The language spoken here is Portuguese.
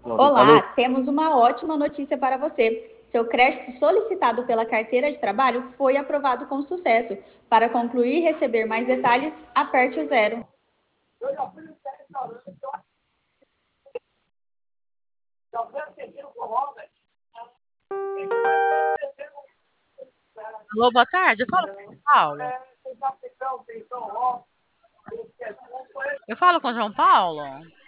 Alô? Olá, temos uma ótima notícia para você. Seu crédito solicitado pela carteira de trabalho foi aprovado com sucesso. Para concluir e receber mais detalhes, aperte o zero. Alô, boa tarde. Eu falo com o João Paulo. Eu falo com o João Paulo?